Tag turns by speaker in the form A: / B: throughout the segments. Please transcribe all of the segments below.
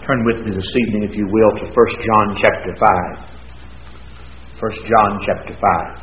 A: Turn with me this evening, if you will, to 1 John chapter 5. 1 John chapter 5.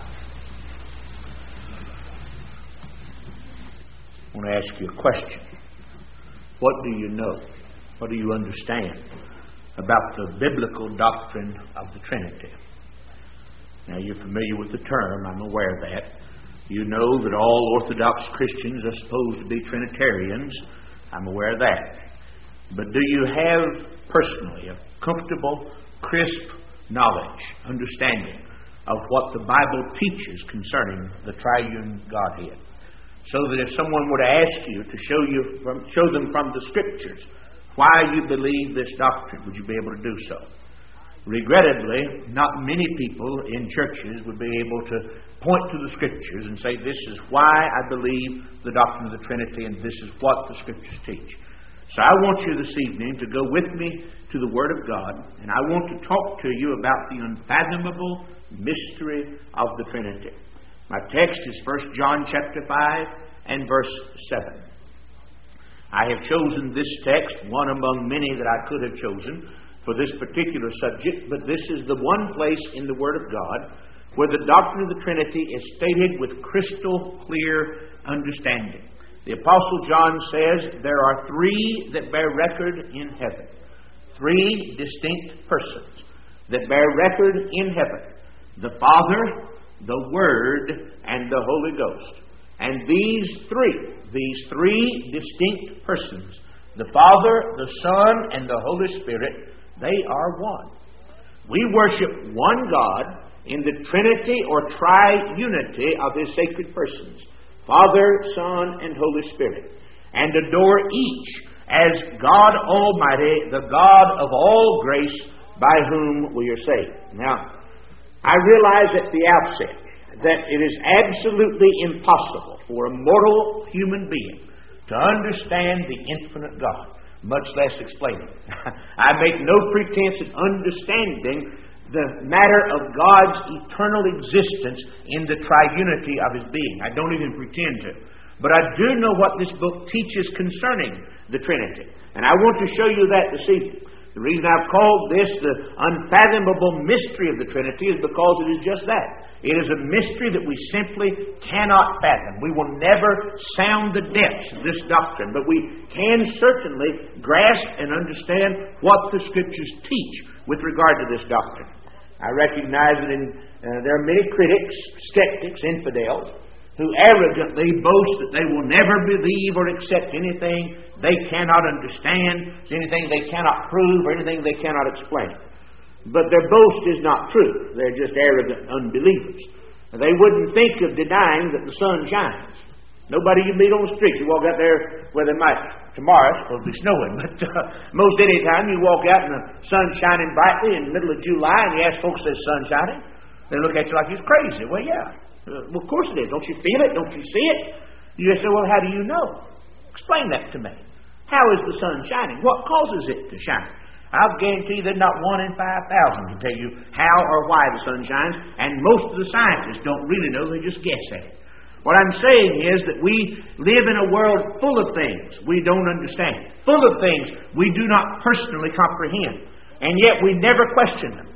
A: I want to ask you a question. What do you know? What do you understand about the biblical doctrine of the Trinity? Now, you're familiar with the term. I'm aware of that. You know that all Orthodox Christians are supposed to be Trinitarians. I'm aware of that. But do you have personally a comfortable, crisp knowledge, understanding of what the Bible teaches concerning the triune Godhead? So that if someone were to ask you to show them from the Scriptures why you believe this doctrine, would you be able to do so? Regrettably, not many people in churches would be able to point to the Scriptures and say, this is why I believe the doctrine of the Trinity and this is what the Scriptures teach. So I want you this evening to go with me to the Word of God, and I want to talk to you about the unfathomable mystery of the Trinity. My text is 1 John chapter 5 and verse 7. I have chosen this text, one among many that I could have chosen for this particular subject, but this is the one place in the Word of God where the doctrine of the Trinity is stated with crystal clear understanding. The Apostle John says there are three that bear record in heaven. Three distinct persons that bear record in heaven. The Father, the Word, and the Holy Ghost. And these three distinct persons, the Father, the Son, and the Holy Spirit, they are one. We worship one God in the Trinity or triunity of His sacred persons. Father, Son, and Holy Spirit, and adore each as God Almighty, the God of all grace, by whom we are saved. Now, I realize at the outset that it is absolutely impossible for a mortal human being to understand the infinite God, much less explain it. I make no pretense at understanding the matter of God's eternal existence in the triunity of His being. I don't even pretend to. But I do know what this book teaches concerning the Trinity. And I want to show you that this evening. The reason I've called this the unfathomable mystery of the Trinity is because it is just that. It is a mystery that we simply cannot fathom. We will never sound the depths of this doctrine, but we can certainly grasp and understand what the Scriptures teach with regard to this doctrine. I recognize that there are many critics, skeptics, infidels, who arrogantly boast that they will never believe or accept anything they cannot understand, anything they cannot prove, or anything they cannot explain. But their boast is not true. They're just arrogant unbelievers. They wouldn't think of denying that the sun shines. Nobody you meet on the street, you walk out there where they might. Tomorrow it's supposed to be snowing, but most any time you walk out and the sun's shining brightly in the middle of July and you ask folks, is the sun shining? They look at you like you're crazy. Well, yeah. Well, of course it is. Don't you feel it? Don't you see it? You say, well, how do you know? Explain that to me. How is the sun shining? What causes it to shine? I'll guarantee that not 1 in 5,000 can tell you how or why the sun shines, and most of the scientists don't really know. They just guess at it. What I'm saying is that we live in a world full of things we don't understand, full of things we do not personally comprehend, and yet we never question them.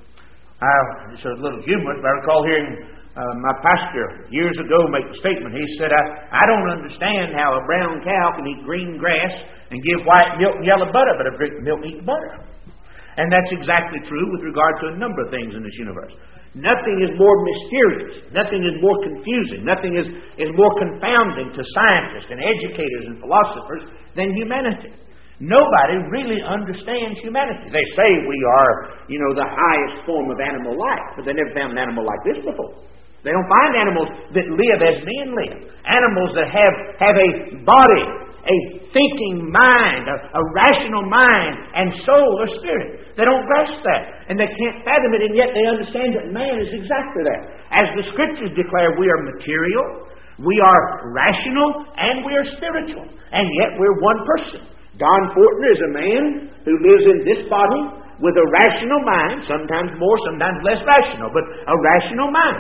A: It's a little humorous, but I recall hearing my pastor years ago make the statement. He said, I don't understand how a brown cow can eat green grass and give white milk and yellow butter, but a drink milk eats butter. And that's exactly true with regard to a number of things in this universe. Nothing is more mysterious. Nothing is more confusing. Nothing is more confounding to scientists and educators and philosophers than humanity. Nobody really understands humanity. They say we are, the highest form of animal life, but they never found an animal like this before. They don't find animals that live as men live. Animals that have a body, a thinking mind, a rational mind, and soul or spirit. They don't grasp that, and they can't fathom it, and yet they understand that man is exactly that. As the Scriptures declare, we are material, we are rational, and we are spiritual, and yet we're one person. Don Fortner is a man who lives in this body with a rational mind, sometimes more, sometimes less rational, but a rational mind.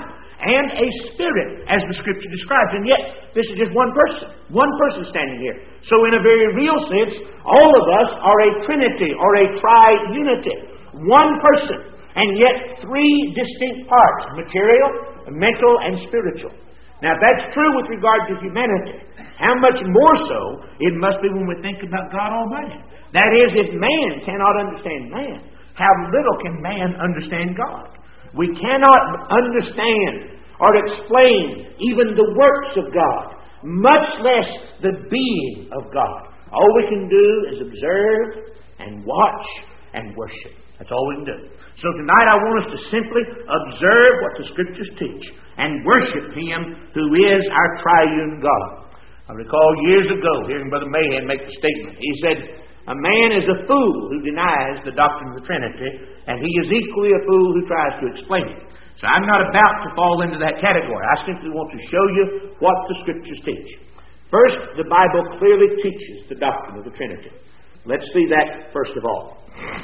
A: and a spirit, as the Scripture describes. And yet, this is just one person standing here. So in a very real sense, all of us are a trinity or a triunity. One person, and yet three distinct parts: material, mental, and spiritual. Now, if that's true with regard to humanity, how much more so it must be when we think about God Almighty. That is, if man cannot understand man, how little can man understand God? We cannot understand or explain even the works of God, much less the being of God. All we can do is observe and watch and worship. That's all we can do. So tonight I want us to simply observe what the Scriptures teach and worship Him who is our triune God. I recall years ago hearing Brother Mahan make the statement. He said, "A man is a fool who denies the doctrine of the Trinity, and he is equally a fool who tries to explain it." So I'm not about to fall into that category. I simply want to show you what the Scriptures teach. First, the Bible clearly teaches the doctrine of the Trinity. Let's see that first of all.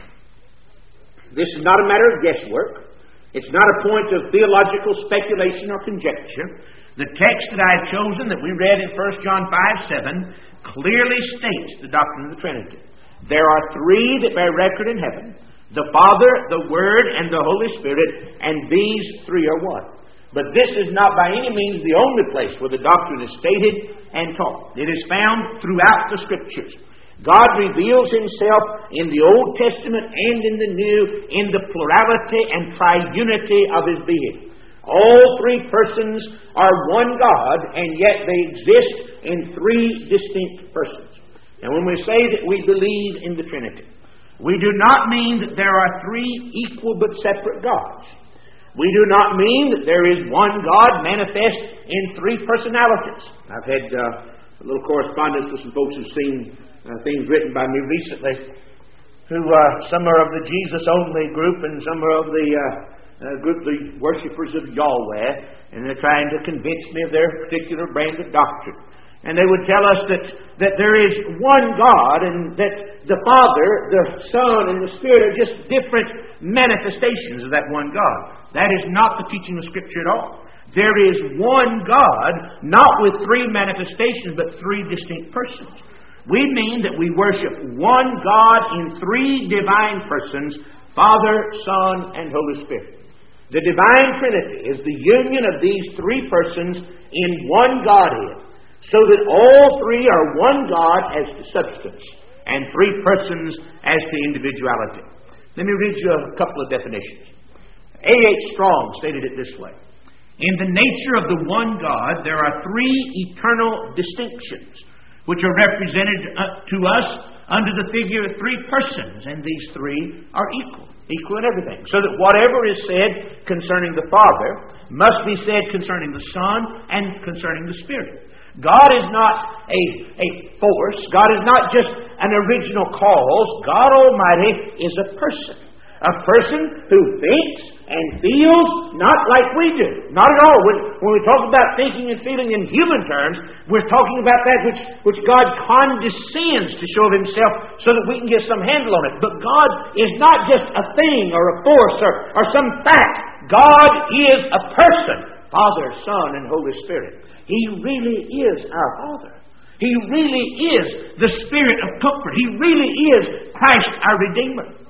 A: This is not a matter of guesswork. It's not a point of theological speculation or conjecture. The text that I have chosen, that we read in 1 John 5:7, clearly states the doctrine of the Trinity. There are three that bear record in heaven: the Father, the Word, and the Holy Spirit, and these three are one. But this is not by any means the only place where the doctrine is stated and taught. It is found throughout the Scriptures. God reveals Himself in the Old Testament and in the New in the plurality and triunity of His being. All three persons are one God, and yet they exist in three distinct persons. And when we say that we believe in the Trinity, we do not mean that there are three equal but separate gods. We do not mean that there is one God manifest in three personalities. I've had a little correspondence with some folks who've seen things written by me recently, who some are of the Jesus-only group and some are of the group, the worshippers of Yahweh, and they're trying to convince me of their particular brand of doctrine. And they would tell us that there is one God and that the Father, the Son, and the Spirit are just different manifestations of that one God. That is not the teaching of Scripture at all. There is one God, not with three manifestations, but three distinct persons. We mean that we worship one God in three divine persons: Father, Son, and Holy Spirit. The divine Trinity is the union of these three persons in one Godhead, so that all three are one God as to substance and three persons as to individuality. Let me read you a couple of definitions. A.H. Strong stated it this way: "In the nature of the one God, there are three eternal distinctions, which are represented to us under the figure of three persons, and these three are equal in everything. So that whatever is said concerning the Father must be said concerning the Son and concerning the Spirit. God is not a force. God is not just an original cause. God Almighty is a person. A person who thinks and feels not like we do. Not at all. When we talk about thinking and feeling in human terms, we're talking about that which God condescends to show of Himself so that we can get some handle on it. But God is not just a thing or a force or some fact. God is a person. Father, Son, and Holy Spirit. He really is our Father. He really is the Spirit of comfort. He really is Christ our Redeemer.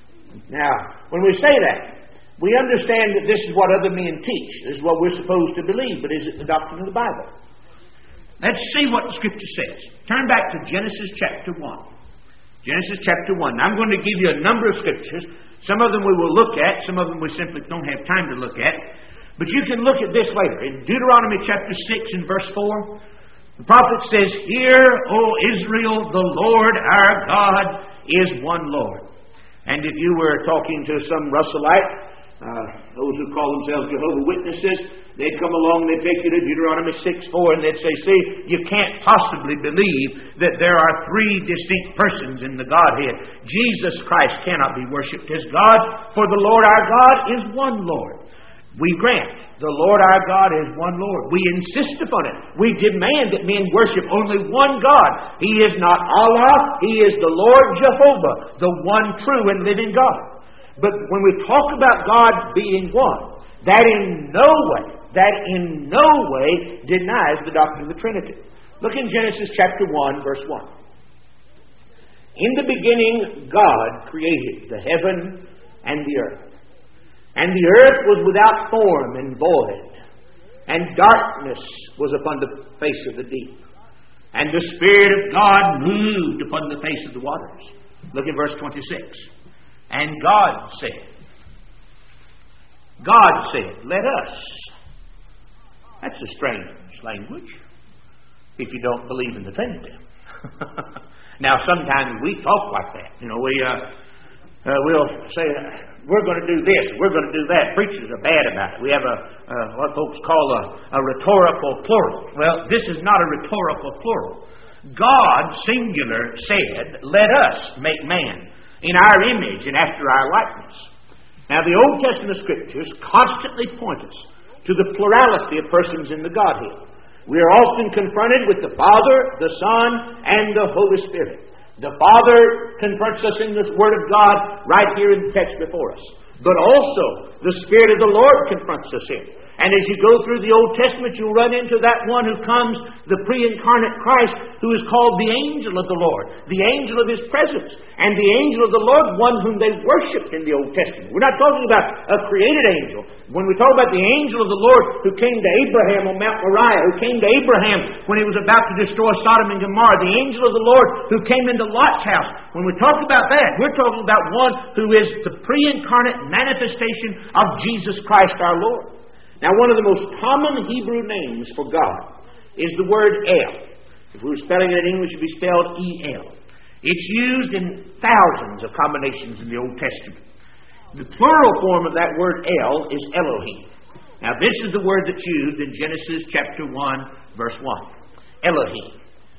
A: Now, when we say that, we understand that this is what other men teach. This is what we're supposed to believe. But is it the doctrine of the Bible? Let's see what the Scripture says. Turn back to Genesis chapter 1. Genesis chapter 1. Now, I'm going to give you a number of Scriptures. Some of them we will look at. Some of them we simply don't have time to look at. But you can look at this later. In Deuteronomy chapter 6 and verse 4, the prophet says, "Hear, O Israel, the Lord our God is one Lord." And if you were talking to some Russellite, those who call themselves Jehovah's Witnesses, they'd come along, they'd take you to Deuteronomy 6:4, and they'd say, "See, you can't possibly believe that there are three distinct persons in the Godhead. Jesus Christ cannot be worshipped as God, for the Lord our God is one Lord." We grant the Lord our God is one Lord. We insist upon it. We demand that men worship only one God. He is not Allah. He is the Lord Jehovah, the one true and living God. But when we talk about God being one, that in no way that in no way denies the doctrine of the Trinity. Look in Genesis chapter 1, verse 1. In the beginning, God created the heaven and the earth. And the earth was without form and void, and darkness was upon the face of the deep. And the Spirit of God moved upon the face of the waters. Look at verse 26. And God said, let us. That's a strange language if you don't believe in the Trinity. Now, sometimes we talk like that. We'll say, we're going to do this, we're going to do that. Preachers are bad about it. We have what folks call a rhetorical plural. Well, this is not a rhetorical plural. God, singular, said, let us make man in our image and after our likeness. Now, the Old Testament Scriptures constantly point us to the plurality of persons in the Godhead. We are often confronted with the Father, the Son, and the Holy Spirit. The Father confronts us in this Word of God right here in the text before us. But also, the Spirit of the Lord confronts us here. And as you go through the Old Testament, you'll run into that one who comes, the pre-incarnate Christ, who is called the angel of the Lord, the angel of His presence. And the angel of the Lord, one whom they worshipped in the Old Testament. We're not talking about a created angel. When we talk about the angel of the Lord who came to Abraham on Mount Moriah, who came to Abraham when he was about to destroy Sodom and Gomorrah, the angel of the Lord who came into Lot's house. When we talk about that, we're talking about one who is the pre-incarnate manifestation of Jesus Christ our Lord. Now, one of the most common Hebrew names for God is the word El. If we were spelling it in English, it would be spelled E-L. It's used in thousands of combinations in the Old Testament. The plural form of that word El is Elohim. Now, this is the word that's used in Genesis chapter 1, verse 1. Elohim.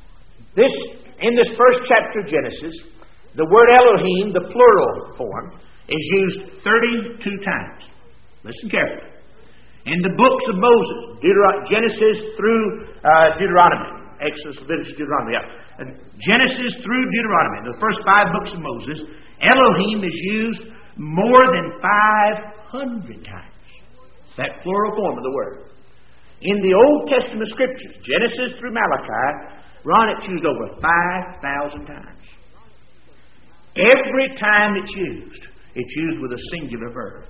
A: In this first chapter of Genesis, the word Elohim, the plural form, is used 32 times. Listen carefully. In the books of Moses, Genesis through Deuteronomy, Exodus, Leviticus, Deuteronomy, Genesis through Deuteronomy, the first 5 books of Moses, Elohim is used more than 500 times. That plural form of the word. In the Old Testament Scriptures, Genesis through Malachi, it's used over 5,000 times. Every time it's used with a singular verb.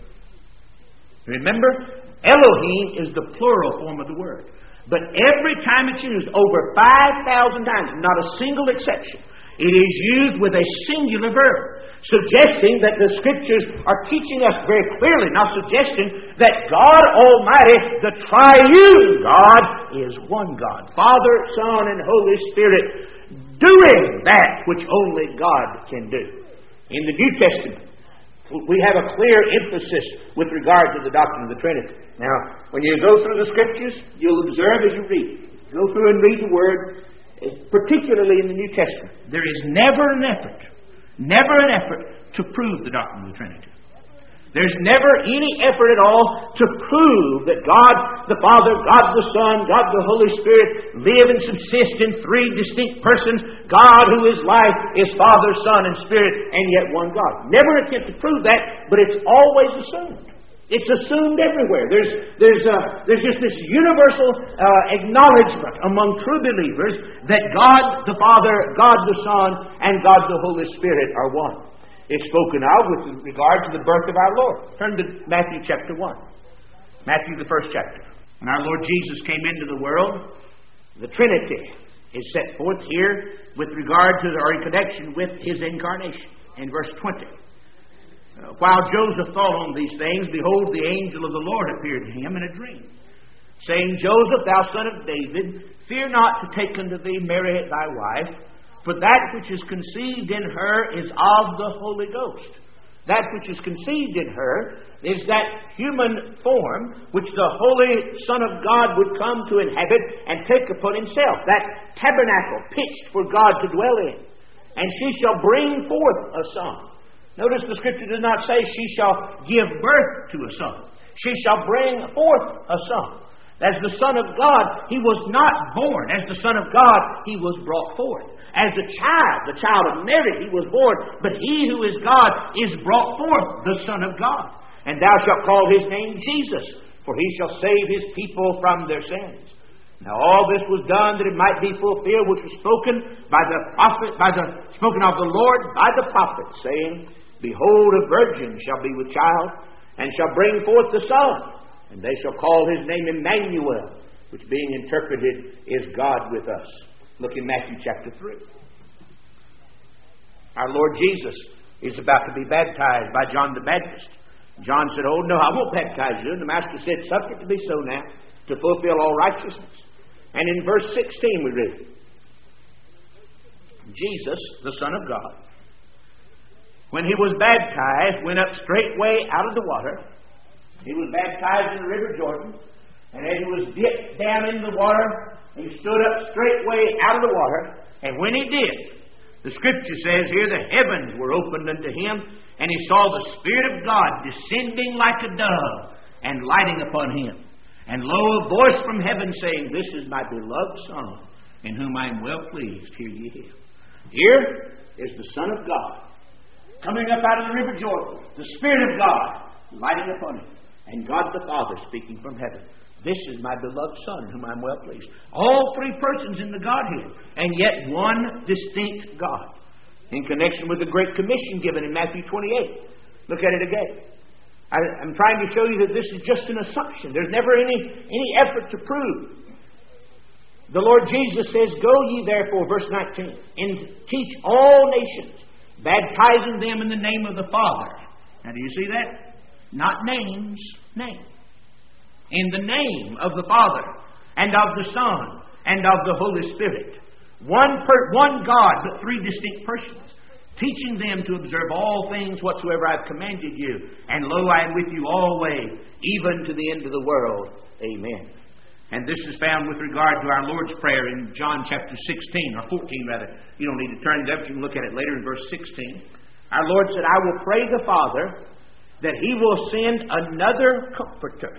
A: Remember, Elohim is the plural form of the word. But every time it's used, over 5,000 times, not a single exception, it is used with a singular verb, suggesting that the Scriptures are teaching us very clearly, not suggesting that God Almighty, the triune God, is one God. Father, Son, and Holy Spirit doing that which only God can do. In the New Testament, we have a clear emphasis with regard to the doctrine of the Trinity. Now, when you go through the Scriptures, you'll observe as you read. Go through and read the Word, particularly in the New Testament. There is never an effort to prove the doctrine of the Trinity. There's never any effort at all to prove that God the Father, God the Son, God the Holy Spirit live and subsist in 3 distinct persons. God who is life is Father, Son, and Spirit, and yet one God. Never attempt to prove that, but it's always assumed. It's assumed everywhere. There's just this universal acknowledgement among true believers that God the Father, God the Son, and God the Holy Spirit are one. It's spoken of with regard to the birth of our Lord. Turn to Matthew chapter 1. Matthew, the first chapter. When our Lord Jesus came into the world, the Trinity is set forth here with regard to, or in connection with His incarnation. In verse 20. While Joseph thought on these things, behold, the angel of the Lord appeared to him in a dream, saying, Joseph, thou son of David, fear not to take unto thee Mary thy wife, for that which is conceived in her is of the Holy Ghost. That which is conceived in her is that human form which the Holy Son of God would come to inhabit and take upon Himself. That tabernacle pitched for God to dwell in. And she shall bring forth a son. Notice the Scripture does not say she shall give birth to a son. She shall bring forth a son. As the Son of God, He was not born. As the Son of God, He was brought forth. As the child of Mary, He was born. But He who is God is brought forth, the Son of God. And thou shalt call His name Jesus, for He shall save His people from their sins. Now all this was done that it might be fulfilled, which was spoken spoken of the Lord by the prophet, saying, Behold, a virgin shall be with child, and shall bring forth the son, and they shall call His name Emmanuel, which being interpreted is God with us. Look in Matthew chapter 3. Our Lord Jesus is about to be baptized by John the Baptist. John said, Oh, no, I won't baptize you. And the Master said, Suffer it to be so now, to fulfill all righteousness. And in verse 16 we read, Jesus, the Son of God, when He was baptized, went up straightway out of the water. He was baptized in the river Jordan. And as He was dipped down in the water, He stood up straightway out of the water. And when He did, the Scripture says here, the heavens were opened unto Him, and He saw the Spirit of God descending like a dove and lighting upon Him. And lo, a voice from heaven saying, This is my beloved Son, in whom I am well pleased. Hear ye Him. Here is the Son of God coming up out of the river Jordan, the Spirit of God lighting upon Him, and God the Father speaking from heaven. This is my beloved Son, in whom I am well pleased. All three persons in the Godhead, and yet one distinct God. In connection with the Great Commission given in Matthew 28. Look at it again. I'm trying to show you that this is just an assumption. There's never any effort to prove. The Lord Jesus says, Go ye therefore, verse 19, and teach all nations, baptizing them in the name of the Father. Now do you see that? Not names, name. In the name of the Father, and of the Son, and of the Holy Spirit. One God, but three distinct persons. Teaching them to observe all things whatsoever I have commanded you. And lo, I am with you always, even to the end of the world. Amen. And this is found with regard to our Lord's Prayer in John chapter 16, or 14 rather. You don't need to turn there, but you can look at it later in verse 16. Our Lord said, I will pray the Father that He will send another Comforter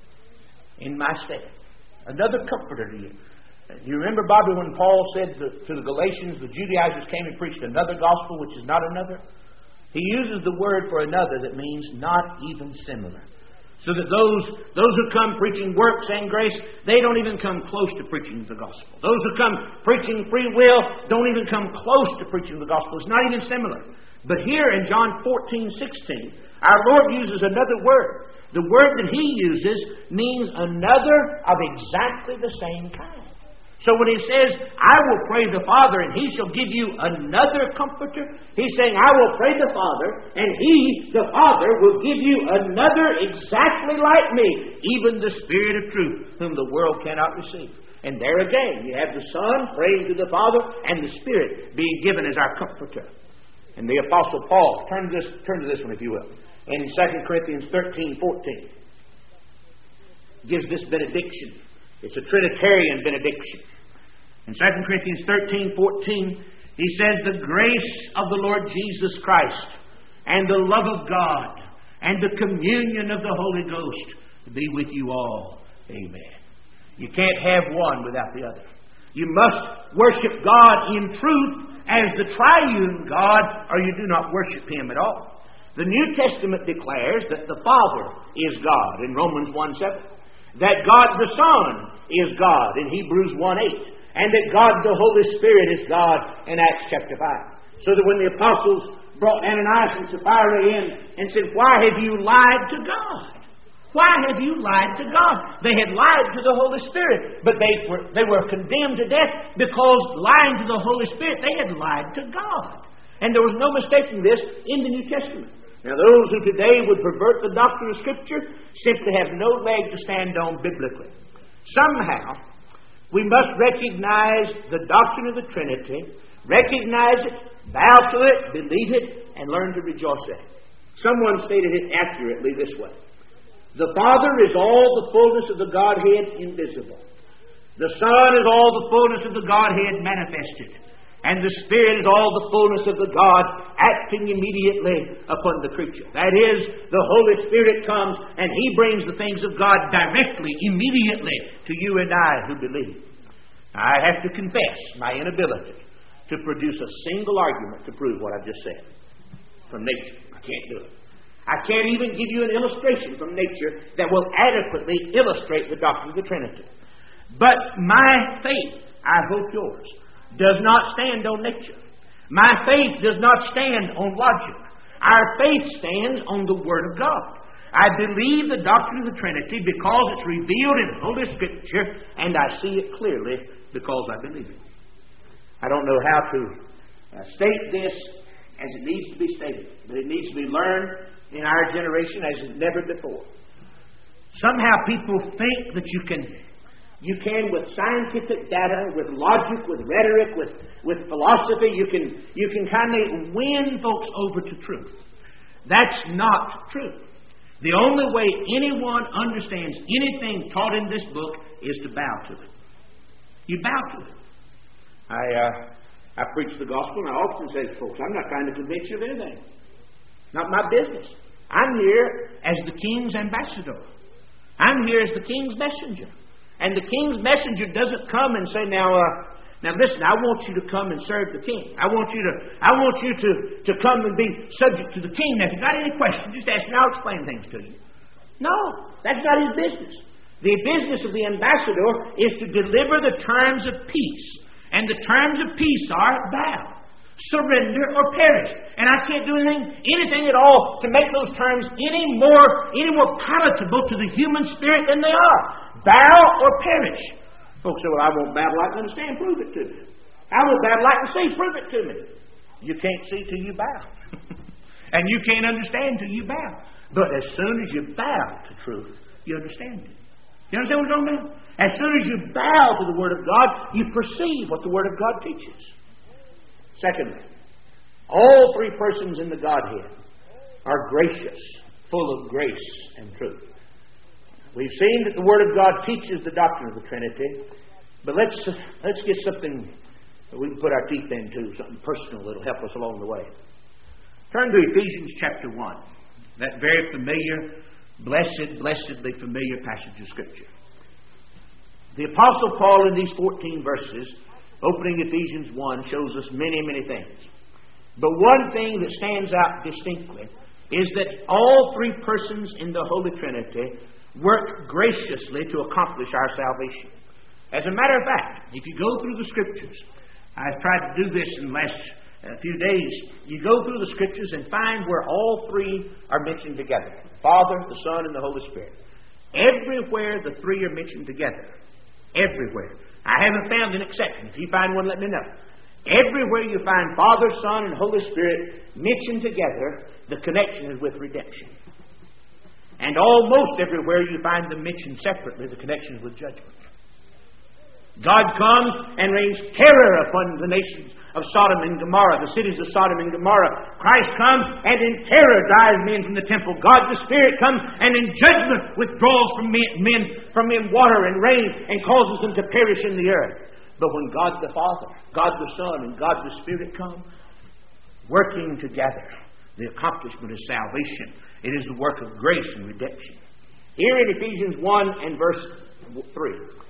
A: in my stead. Another Comforter to you. You remember, Bobby, when Paul said to the Galatians, the Judaizers came and preached another gospel, which is not another? He uses the word for another that means not even similar. So that those who come preaching works and grace, they don't even come close to preaching the gospel. Those who come preaching free will don't even come close to preaching the gospel. It's not even similar. But here in John 14:16, our Lord uses another word. The word that He uses means another of exactly the same kind. So when He says, I will pray the Father and He shall give you another Comforter, He's saying, I will pray the Father and He, the Father, will give you another exactly like me, even the Spirit of truth, whom the world cannot receive. And there again, you have the Son praying to the Father and the Spirit being given as our Comforter. And the Apostle Paul, turn to this one if you will, in 2 Corinthians 13:14, gives this benediction. It's a Trinitarian benediction. In 2 Corinthians 13:14, he says, The grace of the Lord Jesus Christ, and the love of God, and the communion of the Holy Ghost be with you all. Amen. You can't have one without the other. You must worship God in truth as the triune God, or you do not worship Him at all. The New Testament declares that the Father is God in Romans 1:7. That God the Son is God in Hebrews 1:8. And that God the Holy Spirit is God in Acts chapter 5. So that when the apostles brought Ananias and Sapphira in and said, Why have you lied to God? Why have you lied to God? They had lied to the Holy Spirit, but they were condemned to death because lying to the Holy Spirit, they had lied to God. And there was no mistaking this in the New Testament. Now, those who today would pervert the doctrine of Scripture simply have no leg to stand on biblically. Somehow, we must recognize the doctrine of the Trinity, recognize it, bow to it, believe it, and learn to rejoice in it. Someone stated it accurately this way. The Father is all the fullness of the Godhead invisible. The Son is all the fullness of the Godhead manifested. And the Spirit is all the fullness of the God acting immediately upon the creature. That is, the Holy Spirit comes and He brings the things of God directly, immediately to you and I who believe. I have to confess my inability to produce a single argument to prove what I've just said from nature. I can't do it. I can't even give you an illustration from nature that will adequately illustrate the doctrine of the Trinity. But my faith, I hope yours, does not stand on nature. My faith does not stand on logic. Our faith stands on the Word of God. I believe the doctrine of the Trinity because it's revealed in Holy Scripture, and I see it clearly because I believe it. I don't know how to state this as it needs to be stated, but it needs to be learned in our generation as never before. Somehow people think that you can with scientific data, with logic, with rhetoric, with philosophy, you can kind of win folks over to truth. That's not true. The only way anyone understands anything taught in this book is to bow to it. You bow to it. I preach the gospel, and I often say to folks, I'm not trying to convince you of anything. Not my business. I'm here as the King's ambassador. I'm here as the King's messenger. And the King's messenger doesn't come and say, now listen, I want you to come and serve the King. I want you to come and be subject to the King. Now, if you've got any questions, just ask me. I'll explain things to you. No, that's not his business. The business of the ambassador is to deliver the terms of peace. And the terms of peace are bow, surrender, or perish. And I can't do anything at all to make those terms any more palatable to the human spirit than they are. Bow or perish. Folks say, well, I won't bow like to understand. Prove it to me. I won't bow like to see. Prove it to me. You can't see till you bow. And you can't understand till you bow. But as soon as you bow to truth, you understand it. You understand what I'm talking about? As soon as you bow to the Word of God, you perceive what the Word of God teaches. Secondly, all three persons in the Godhead are gracious, full of grace and truth. We've seen that the Word of God teaches the doctrine of the Trinity, but let's get something that we can put our teeth into, something personal that will help us along the way. Turn to Ephesians chapter 1, that very familiar, blessedly familiar passage of Scripture. The Apostle Paul in these 14 verses, opening Ephesians 1, shows us many, many things. But one thing that stands out distinctly is that all three persons in the Holy Trinity work graciously to accomplish our salvation. As a matter of fact, if you go through the Scriptures, I've tried to do this in the last few days, you go through the Scriptures and find where all three are mentioned together. The Father, the Son, and the Holy Spirit. Everywhere the three are mentioned together. Everywhere. I haven't found an exception. If you find one, let me know. Everywhere you find Father, Son, and Holy Spirit mentioned together, the connection is with redemption. And almost everywhere you find them mentioned separately, the connection is with judgment. God comes and rains terror upon the nations of Sodom and Gomorrah, the cities of Sodom and Gomorrah. Christ comes and in terror drives men from the temple. God the Spirit comes and in judgment withdraws from men water and rain and causes them to perish in the earth. But when God the Father, God the Son, and God the Spirit come, working together, the accomplishment of salvation, it is the work of grace and redemption. Here in Ephesians 1 and verse 3,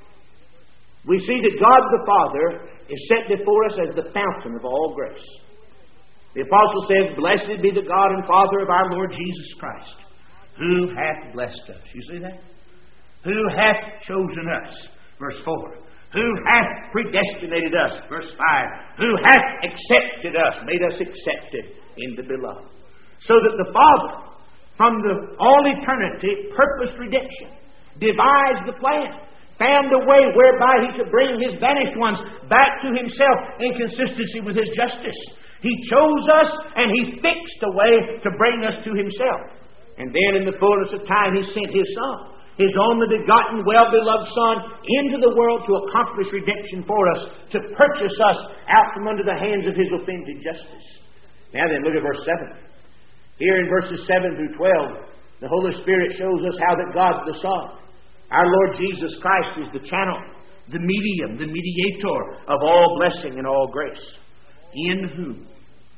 A: we see that God the Father is set before us as the fountain of all grace. The Apostle says, "Blessed be the God and Father of our Lord Jesus Christ, who hath blessed us." You see that? Who hath chosen us. Verse 4. Who hath predestinated us. Verse 5. Who hath accepted us, made us accepted in the Beloved. So that the Father, from all eternity, purposed redemption, devised the plan, found a way whereby He could bring His vanished ones back to Himself in consistency with His justice. He chose us and He fixed a way to bring us to Himself. And then in the fullness of time He sent His Son, His only begotten, well-beloved Son, into the world to accomplish redemption for us, to purchase us out from under the hands of His offended justice. Now then, look at verse 7. Here in verses 7 through 12, the Holy Spirit shows us how that God the Son, our Lord Jesus Christ, is the channel, the medium, the mediator of all blessing and all grace. In whom,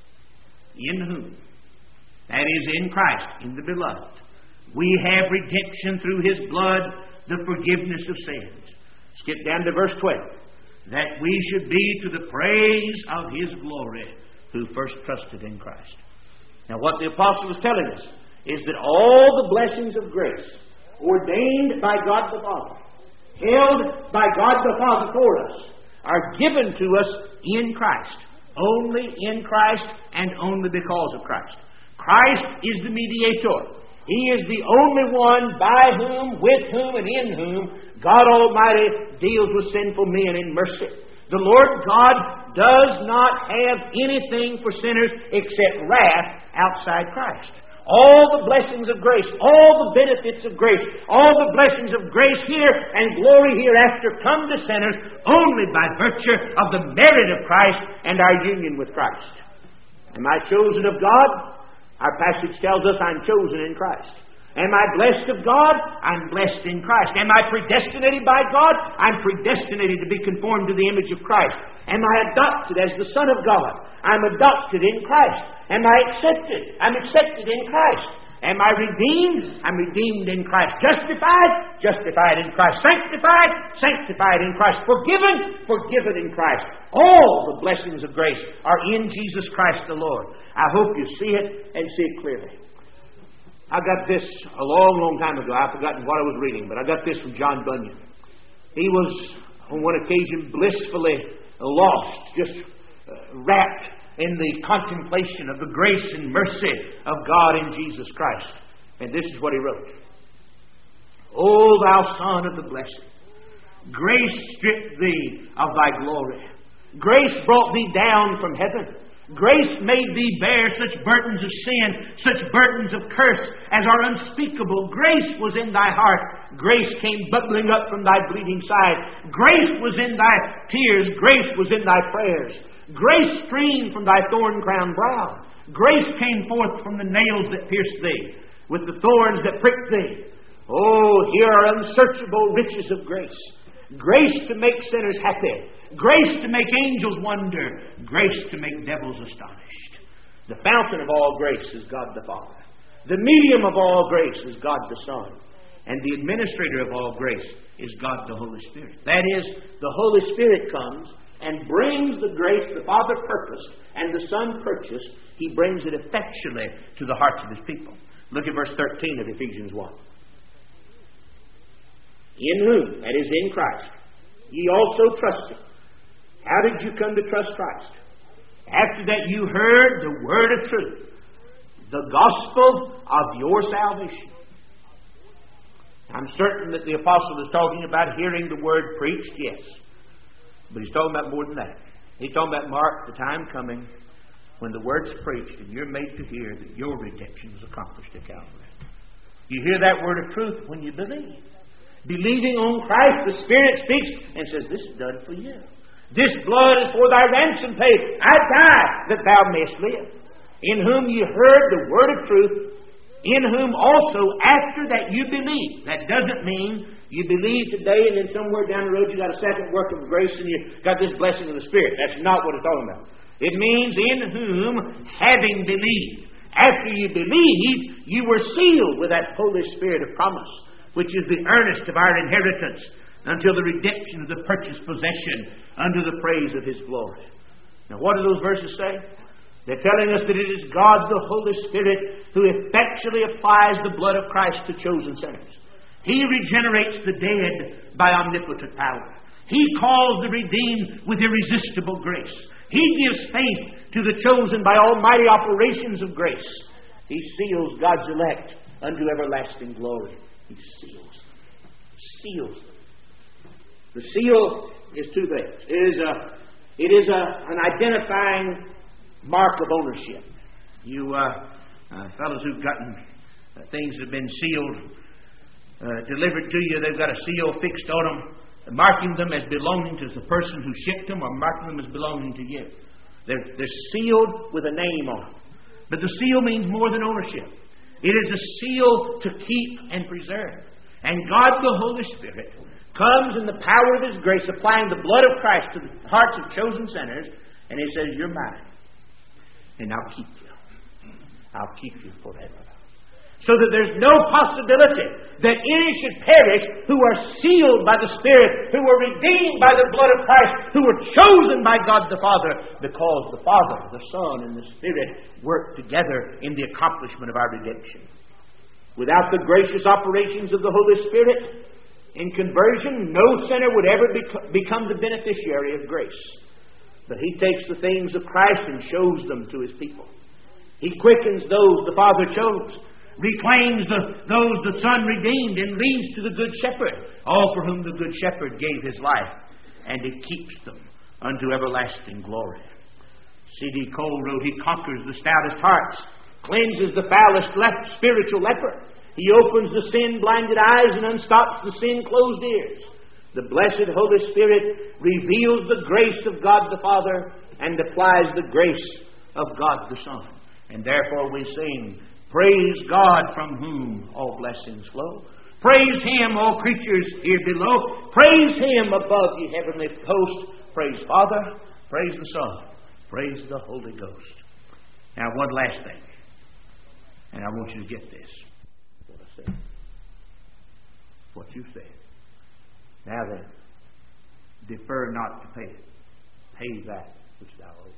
A: that is in Christ, in the Beloved, we have redemption through His blood, the forgiveness of sins. Skip down to verse 12. That we should be to the praise of His glory, who first trusted in Christ. Now what the Apostle is telling us is that all the blessings of grace, ordained by God the Father, held by God the Father for us, are given to us in Christ. Only in Christ and only because of Christ. Christ is the mediator. He is the only one by whom, with whom, and in whom God Almighty deals with sinful men in mercy. The Lord God does not have anything for sinners except wrath outside Christ. All the blessings of grace, all the benefits of grace, all the blessings of grace here and glory hereafter come to sinners only by virtue of the merit of Christ and our union with Christ. Am I chosen of God? Our passage tells us I'm chosen in Christ. Am I blessed of God? I'm blessed in Christ. Am I predestinated by God? I'm predestinated to be conformed to the image of Christ. Am I adopted as the Son of God? I'm adopted in Christ. Am I accepted? I'm accepted in Christ. Am I redeemed? I'm redeemed in Christ. Justified? Justified in Christ. Sanctified? Sanctified in Christ. Forgiven? Forgiven in Christ. All the blessings of grace are in Jesus Christ the Lord. I hope you see it and see it clearly. I got this a long, long time ago. I've forgotten what I was reading, but I got this from John Bunyan. He was, on one occasion, blissfully lost, just wrapped in the contemplation of the grace and mercy of God in Jesus Christ. And this is what he wrote. O thou Son of the Blessed, grace stripped thee of thy glory. Grace brought thee down from heaven. Grace made thee bear such burdens of sin, such burdens of curse as are unspeakable. Grace was in thy heart. Grace came bubbling up from thy bleeding side. Grace was in thy tears. Grace was in thy prayers. Grace streamed from thy thorn-crowned brow. Grace came forth from the nails that pierced thee, with the thorns that pricked thee. Oh, here are unsearchable riches of grace. Grace to make sinners happy. Grace to make angels wonder. Grace to make devils astonished. The fountain of all grace is God the Father. The medium of all grace is God the Son. And the administrator of all grace is God the Holy Spirit. That is, the Holy Spirit comes and brings the grace the Father purposed and the Son purchased. He brings it effectually to the hearts of His people. Look at verse 13 of Ephesians 1. In whom, that is in Christ, ye also trusted. How did you come to trust Christ? After that you heard the word of truth, the gospel of your salvation. I'm certain that the apostle is talking about hearing the word preached, yes. But he's talking about more than that. He's talking about, Mark, the time coming when the word's preached and you're made to hear that your redemption was accomplished at Calvary. You hear that word of truth when you believe. Believing on Christ, the Spirit speaks and says, this is done for you. This blood is for thy ransom paid. I died that thou mayest live. In whom you heard the word of truth, in whom also after that you believe. That doesn't mean you believe today and then somewhere down the road you got a second work of grace and you got this blessing of the Spirit. That's not what it's talking about. It means in whom, having believed, after you believed, you were sealed with that Holy Spirit of promise, which is the earnest of our inheritance until the redemption of the purchased possession unto the praise of His glory. Now, what do those verses say? They're telling us that it is God the Holy Spirit who effectually applies the blood of Christ to chosen sinners. He regenerates the dead by omnipotent power. He calls the redeemed with irresistible grace. He gives faith to the chosen by almighty operations of grace. He seals God's elect unto everlasting glory. He seals them. Seals them. The seal is two things. It is an identifying mark of ownership. You fellows who've gotten things that have been sealed delivered to you, they've got a seal fixed on them, marking them as belonging to the person who shipped them or marking them as belonging to you. They're sealed with a name on them. But the seal means more than ownership. It is a seal to keep and preserve. And God the Holy Spirit comes in the power of His grace, applying the blood of Christ to the hearts of chosen sinners, and He says, you're mine. And I'll keep you. I'll keep you forever. So that there's no possibility that any should perish who are sealed by the Spirit, who were redeemed by the blood of Christ, who were chosen by God the Father, because the Father, the Son, and the Spirit work together in the accomplishment of our redemption. Without the gracious operations of the Holy Spirit in conversion, no sinner would ever become the beneficiary of grace. But He takes the things of Christ and shows them to His people. He quickens those the Father chose, reclaims those the Son redeemed, and leads to the Good Shepherd, all for whom the Good Shepherd gave His life, and He keeps them unto everlasting glory. C.D. Cole wrote, He conquers the stoutest hearts, cleanses the foulest spiritual leper. He opens the sin-blinded eyes and unstops the sin-closed ears. The blessed Holy Spirit reveals the grace of God the Father and applies the grace of God the Son. And therefore we sing, Praise God from whom all blessings flow. Praise Him, all creatures here below. Praise Him above, ye heavenly hosts. Praise Father, praise the Son, praise the Holy Ghost. Now one last thing, and I want you to get this. What I said. What you said. Now then, defer not to pay it. Pay that which thou owest.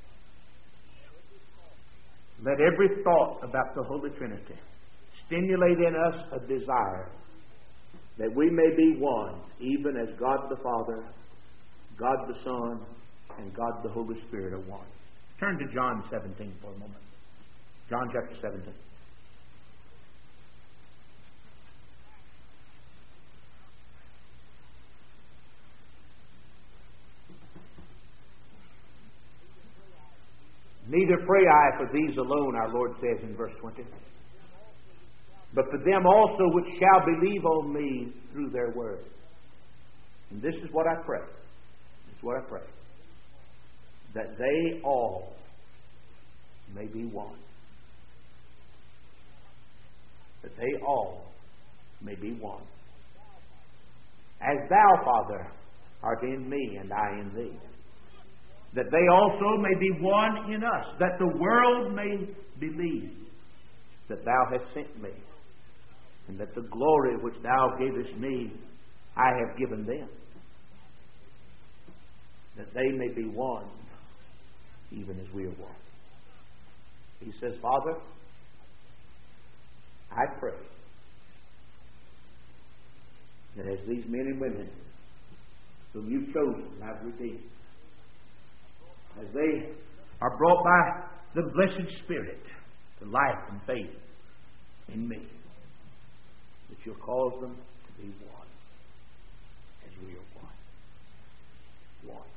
A: Let every thought about the Holy Trinity stimulate in us a desire that we may be one, even as God the Father, God the Son, and God the Holy Spirit are one. Turn to John 17 for a moment. John chapter 17. Neither pray I for these alone, our Lord says in verse 20, but for them also which shall believe on me through their word. And this is what I pray. This is what I pray. That they all may be one. That they all may be one. As thou, Father, art in me and I in thee. That they also may be one in us. That the world may believe that thou hast sent me. And that the glory which thou gavest me, I have given them. That they may be one, even as we are one. He says, Father, I pray that as these men and women whom you've chosen and have redeemed, as they are brought by the blessed Spirit to life and faith in me, that you'll cause them to be one, as we are one. One.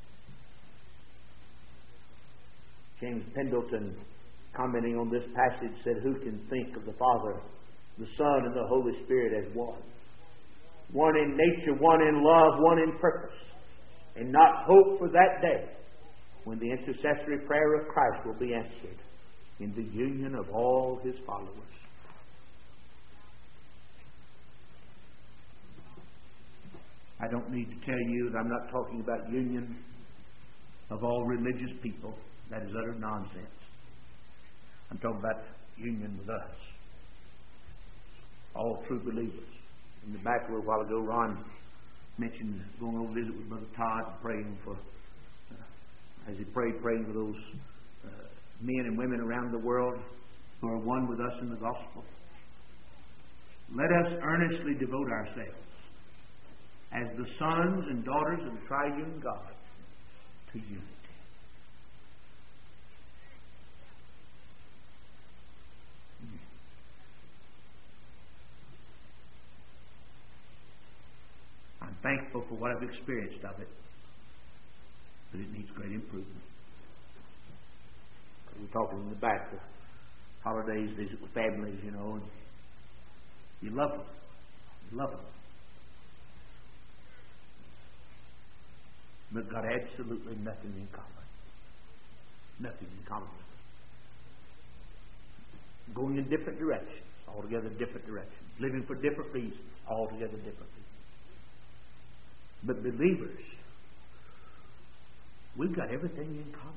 A: James Pendleton, commenting on this passage, said, who can think of the Father, the Son, and the Holy Spirit as one? One in nature, one in love, one in purpose, and not hope for that day when the intercessory prayer of Christ will be answered in the union of all His followers. I don't need to tell you that I'm not talking about union of all religious people. That is utter nonsense. I'm talking about union with us, all true believers. In the back a little while ago, Ron mentioned going over to visit with Brother Todd and praying for, as he praying for those men and women around the world who are one with us in the gospel. Let us earnestly devote ourselves as the sons and daughters of the triune God to unity. I'm thankful for what I've experienced of it, but it needs great improvement. We're talking in the back of holidays, visit with families, and you love them. You love them. But got absolutely nothing in common. Nothing in common with them. Going in different directions, altogether different directions. Living for different reasons, altogether different reasons. But believers, we've got everything in common.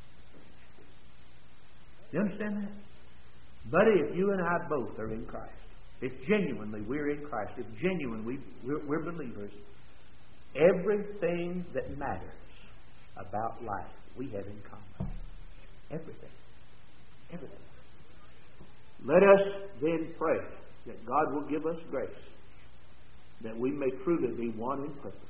A: You understand that? Buddy, if you and I both are in Christ, if genuinely we're in Christ, if genuinely we're believers, everything that matters about life we have in common. Everything. Everything. Let us then pray that God will give us grace that we may truly be one in purpose.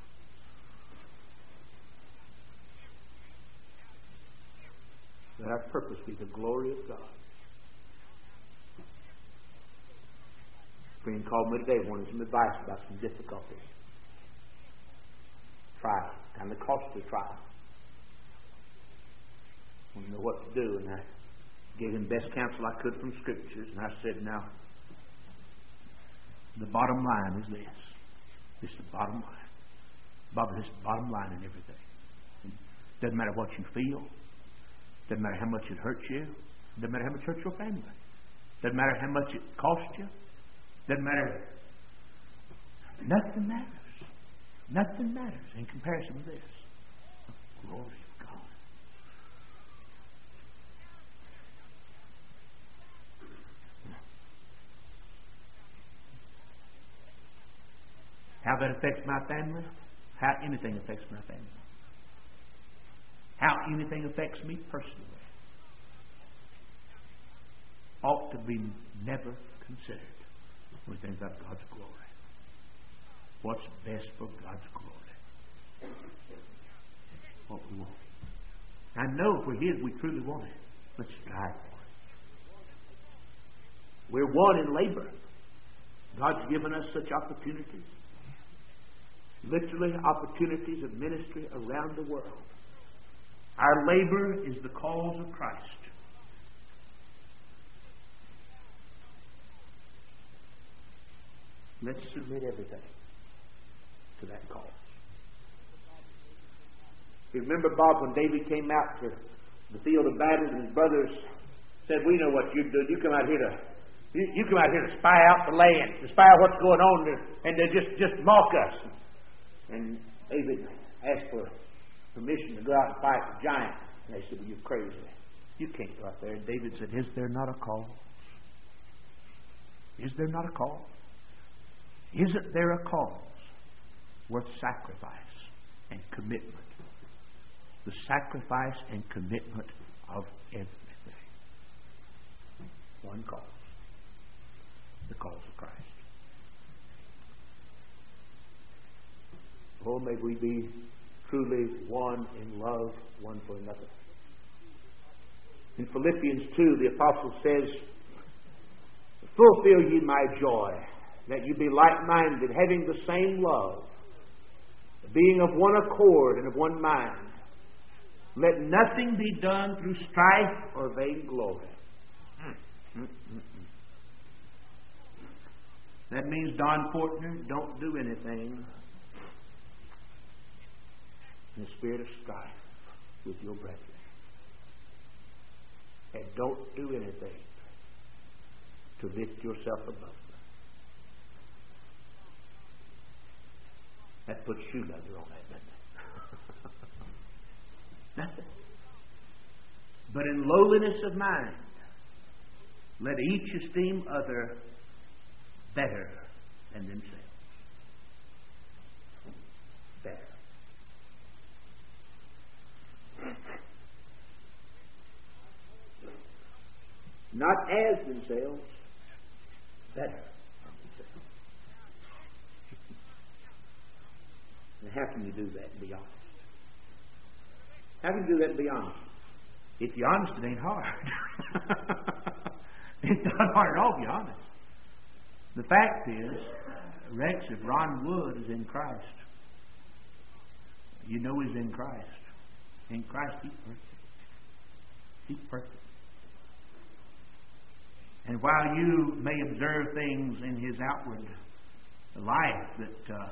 A: That our purpose be the glory of God. A friend called me today, wanted some advice about some difficulties. Trial, kind of costly trial. I didn't know what to do, and I gave him best counsel I could from Scriptures, and I said, now, the bottom line is this. This is the bottom line. Bob, this is the bottom line in everything. It doesn't matter what you feel. Doesn't matter how much it hurts you. Doesn't matter how much it hurts your family. Doesn't matter how much it costs you. Doesn't matter. Nothing matters. Nothing matters in comparison with this. The glory of God. How that affects my family? How anything affects my family. How anything affects me personally ought to be never considered when we think about God's glory. What's best for God's glory? What we want. I know if we're His, we truly want it. Let's strive for it. We're one in labor. God's given us such opportunities. Literally opportunities of ministry around the world. Our labor is the cause of Christ. Let's submit everything to that cause. You remember, Bob, when David came out to the field of battle and his brothers said, we know what you're doing. You come out here to spy out the land, to spy out what's going on there, and to just mock us. And David asked for permission to go out and fight the giant. And they said, well, you're crazy. You can't go out there. And David said, is there not a cause? Is there not a cause? Isn't there a cause worth sacrifice and commitment? The sacrifice and commitment of everything. One cause. The cause of Christ. Oh, may we be truly one in love, one for another. In Philippians 2, the apostle says, fulfill ye my joy, that you be like-minded, having the same love, being of one accord and of one mind. Let nothing be done through strife or vainglory. That means, Don Portner, don't do anything in the spirit of strife with your brethren. And don't do anything to lift yourself above them. That puts shoe leather on that, doesn't it? Nothing. But in lowliness of mind, let each esteem other better than themselves. Better. Not as themselves, better than themselves. And how can you do that and be honest? How can you do that and be honest? If you're honest, it ain't hard. It's not hard at all to be honest. The fact is, Rex, if Ron Wood is in Christ, you know he's in Christ. In Christ, he's perfect. He's perfect. And while you may observe things in his outward life that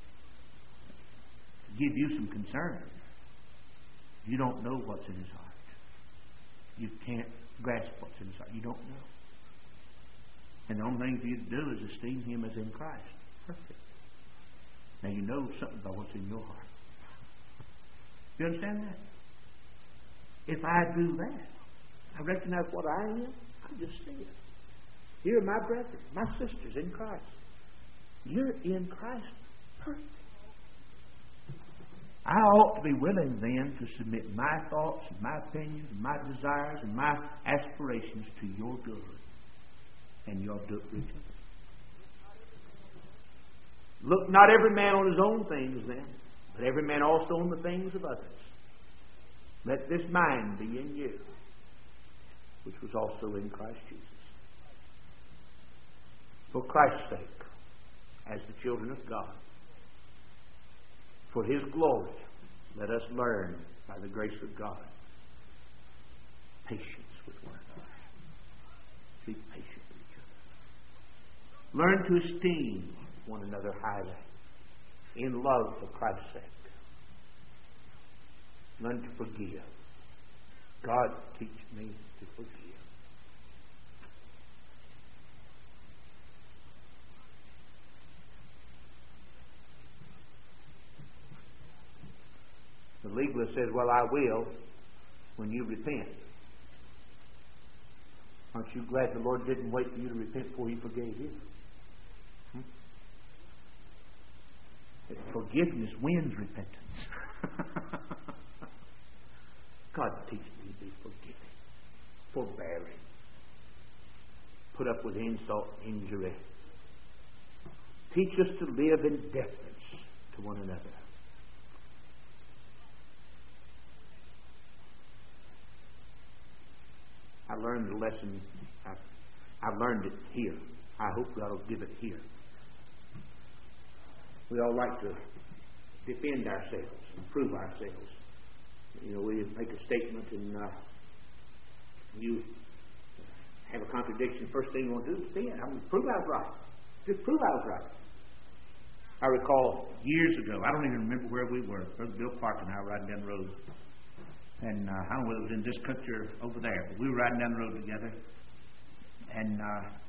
A: give you some concern, you don't know what's in his heart. You can't grasp what's in his heart. You don't know. And the only thing for you to do is esteem him as in Christ. Perfect. Now you know something about what's in your heart. You understand that? If I do that, I recognize what I am, I just see it. Here are my brethren, my sisters in Christ. You're in Christ. Perfect. I ought to be willing then to submit my thoughts, and my opinions, and my desires, and my aspirations to your good. and you ought to do it rejoicing. Look not every man on his own things then, but every man also on the things of others. Let this mind be in you, which was also in Christ Jesus. For Christ's sake, as the children of God, for His glory, let us learn by the grace of God patience with one another. Be patient with each other. Learn to esteem one another highly in love for Christ's sake. Learn to forgive. God, teach me to forgive. The legalist says, well, I will when you repent. Aren't you glad the Lord didn't wait for you to repent before He forgave you? Forgiveness wins repentance. God, teach me to be forgiving, forbearing, put up with insult, injury. Teach us to live in deference to one another. I learned the lesson. I've learned it here. I hope God will give it here. We all like to defend ourselves, improve ourselves. You know, we make a statement and you have a contradiction. First thing you want to do is defend. I'm going to prove I was right. Just prove I was right. I recall years ago, I don't even remember where we were. Brother Bill Clark and I were riding down the road. And I don't know whether it was in this country or over there, but we were riding down the road together. And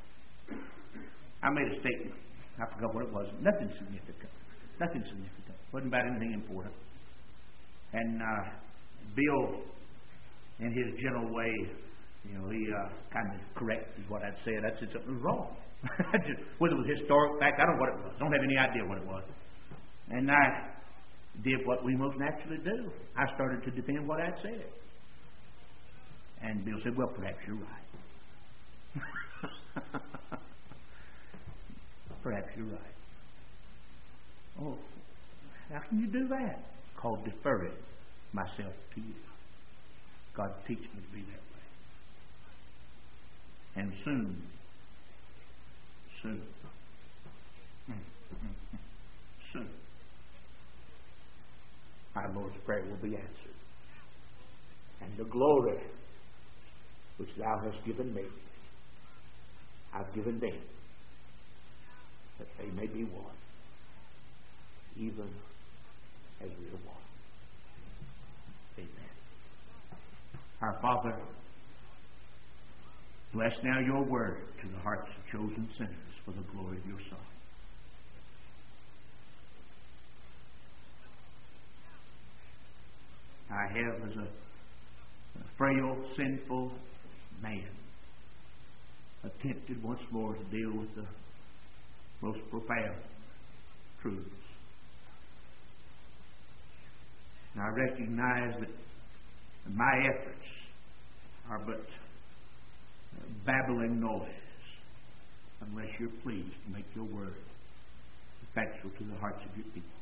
A: I made a statement. I forgot what it was. Nothing significant. Nothing significant. Wasn't about anything important. And Bill, in his general way, you know, he kind of corrected what I'd said. I said something was wrong. Whether it was historic fact, I don't know what it was. Don't have any idea what it was. And I did what we most naturally do. I started to defend what I'd said. And Bill said, well, perhaps you're right. Perhaps you're right. Oh, how can you do that? It's called deferring myself to you. God, teach me to be that way. And soon, our Lord's Prayer will be answered. And the glory which Thou hast given me, I've given them, that they may be one, even as we are one. Amen. Our Father, bless now Your word to the hearts of chosen sinners for the glory of Your Son. I have, as a frail, sinful man, attempted once more to deal with the most profound truths. And I recognize that my efforts are but babbling noise unless You're pleased to make Your word effectual to the hearts of Your people.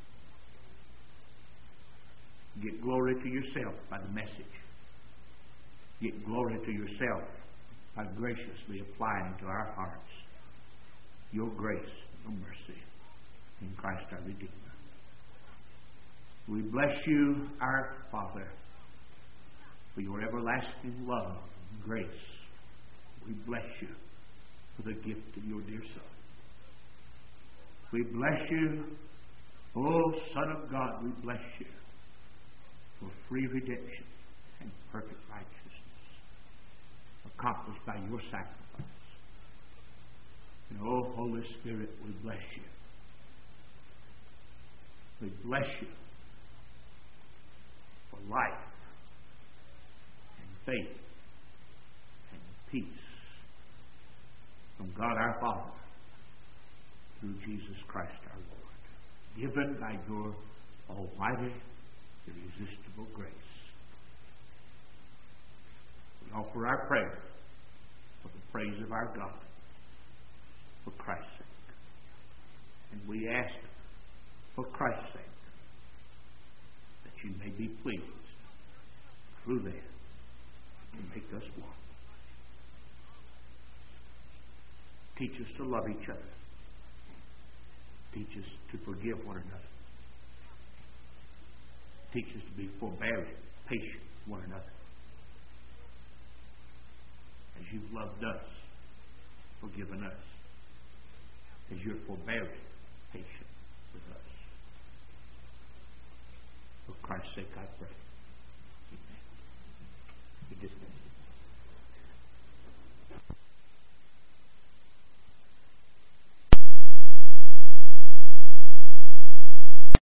A: Get glory to Yourself by the message. Get glory to Yourself by graciously applying to our hearts Your grace, Your mercy in Christ our Redeemer. We bless You, our Father, for Your everlasting love and grace. We bless You for the gift of Your dear Son. We bless You, O Son of God, we bless You for free redemption and perfect righteousness accomplished by Your sacrifice. And oh, Holy Spirit, we bless You. We bless You for life and faith and peace from God our Father through Jesus Christ our Lord, given by Your almighty, irresistible grace. We offer our prayer for the praise of our God for Christ's sake. And we ask for Christ's sake that you may be pleased through that to make us one. Teach us to love each other. Teach us to forgive one another. Teach us to be forbearing, patient with one another. As you've loved us, forgiven us. As you're forbearing, patient with us. For Christ's sake I pray.